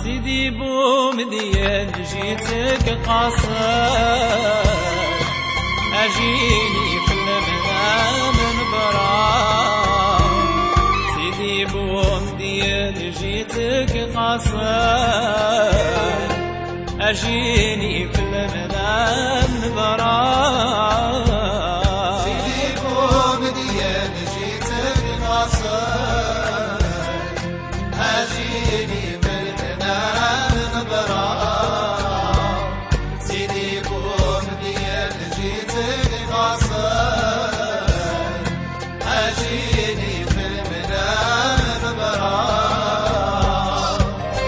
سيدي بومدين جيتك قصر أجيني في المنام نبرار سيدي بومدين جيتك قصر أجيني في المنام نبرار سيدي بومدين جيتك قصر أجيني في المنام نبرار سيدي بومدين جيتك قصر أجيني في المنام نبرار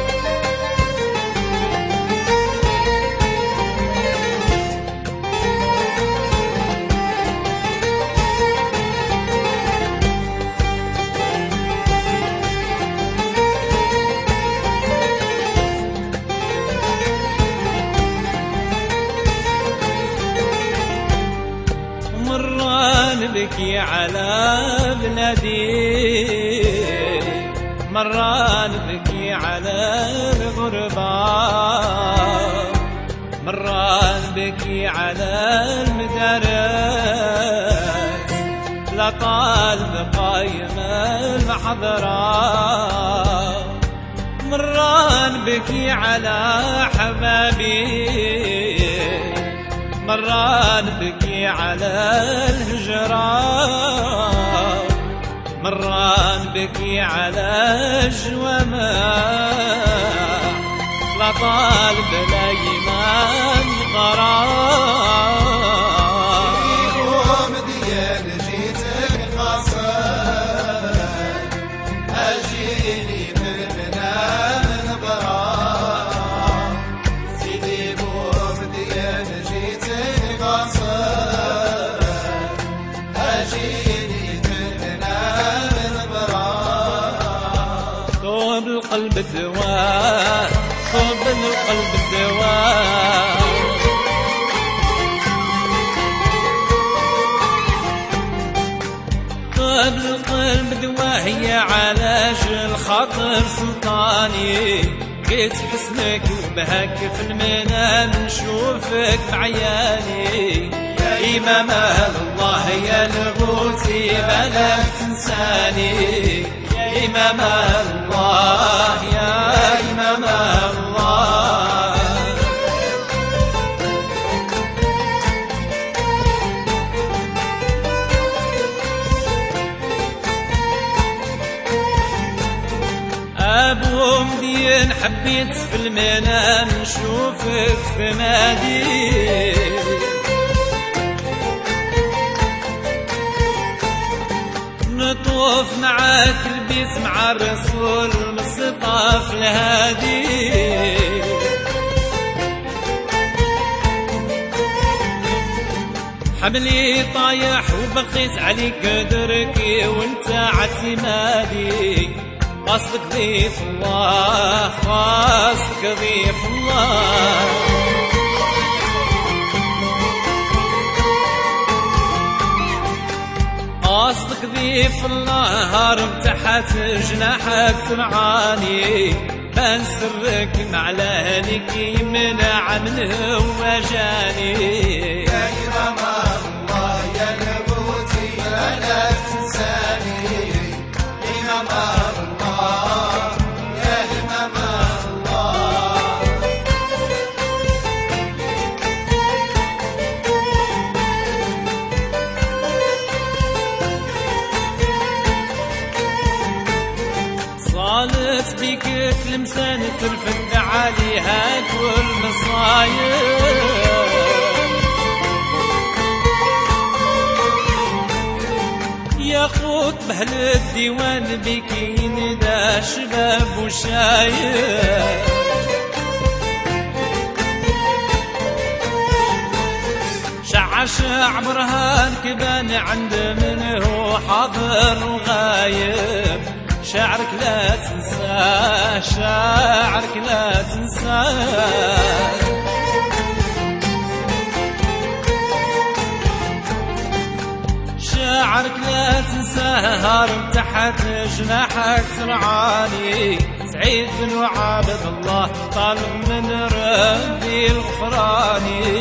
بكي على بلادي مرة نبكي على الغربة مرة نبكي على المدارس لا طالب قايم المحضرة مرة نبكي على حبابي مرة نبكي على الهجرة مرة نبكي على الجوامع لا طالب لا يمان قرار بومدين جيتك قصر أجيني في المنام نبرار سيدي بومدين جيتك قصر أجيني في المنام نبرار طوب القلب الدواء طوب القلب الدواء طوب القلب دواء هي علاج الخاطر سلطاني لقيت حسنك وبهك في المنام نشوفك بعياني يا إمام الله يا نبوتي بلاك تنساني يا إمام الله يا إمام الله أبو مدين حبيت في المنام نشوفك في مادي نطوف معاك البيت مع الرسول مصطفى الهادي حملي طايح وبقيت عليك دركي وانت اعتمادي قصدك ضيف الله قصدك ضيف الله قصدك ضيف الله هارب تحت جناحك ترعاني بان سرك مع اهلك يمنع منه وجاني يا إمام الله يا نبوتي لا تنساني إمام الله يا إمام الله صالت بيك تلمسان ترفد عليها كل مصايب ياقوت بهل الديوان بكين دا شباب وشايب شع برهان كبان عند منه حاضر وغايب شعرك لا تنساه شعرك لا تنساه شعرك لا تنساه هارب تحت جناحك ترعاني عيد بن عابد الله طالب من ربي الغفراني